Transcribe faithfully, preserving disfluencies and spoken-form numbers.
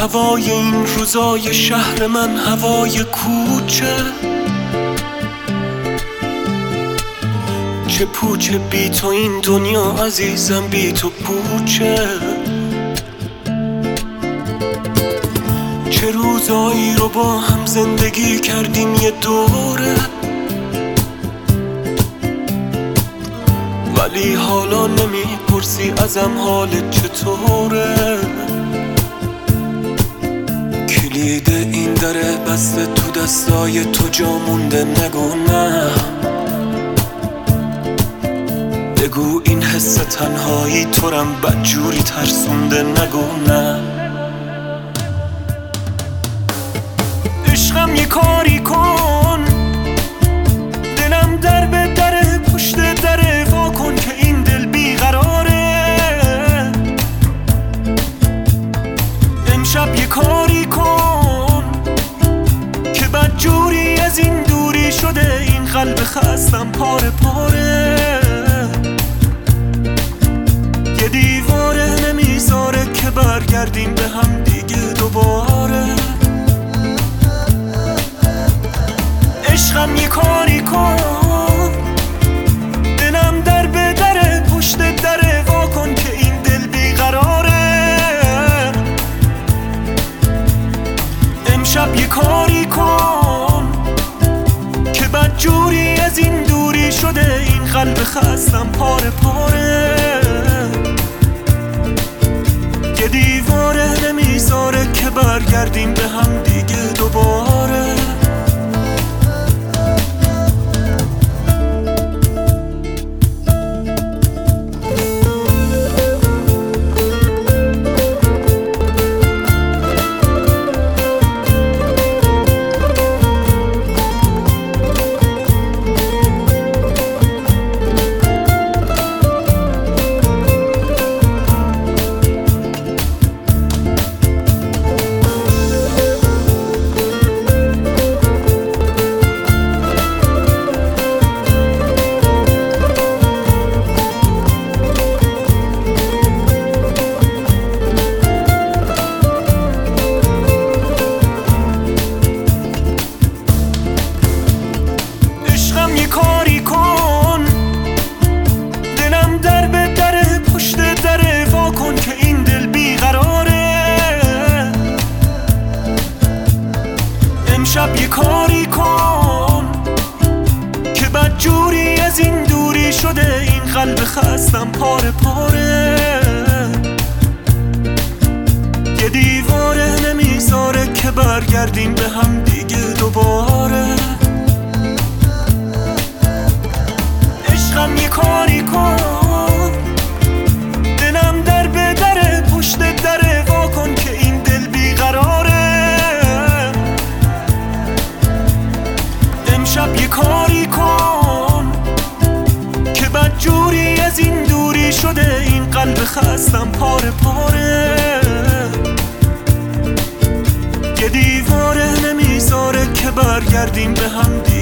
هوای این روزای شهر من هوای کوچه، چه پوچه بی تو این دنیا عزیزم، بی تو پوچه. چه روزایی رو با هم زندگی کردیم یه دوره، ولی حالا نمیپرسی ازم حالت چطوره. کلید این دره بسته تو دستای تو، جا مونده نگو نه، بگو این حس تنهایی تو رم بدجوری ترسونده نگو نه. عشقم یه کاری کن، دلم در به در پشت در وا کن که این دل بیقراره. امشب یه کاری کن که بدجوری از این دوری شده، این قلب خستم پاره پاره. یه دیواره نمیذاره که برگردیم به هم دیگه دوباره. عشقم یه کاری کن، دلم در به در پشت در وا کن که این دل بیقراره. امشب یه کاری کن که بدجوری از این دوری شده، این قلب خستم پاره پاره. یه دیواره نمیذاره که برگردیم به هم دیگه دوباره. یه کاری کن، دلم در به در پشت در وا کن که این دل بیقراره. امشب یه کاری کن که بدجوری از این دوری شده، این قلب خستم پاره پاره. یه دیواره نمیذاره که برگردیم به هم دیگه دوباره. عشقم یه کاری کن، دلم در به در پشت در وا کن که این دل بیقراره. امشب یه کاری کن که بدجوری از این دوری شده، این قلب خستم پاره پاره. یه دیواره نمیذاره که برگردیم به هم دیگه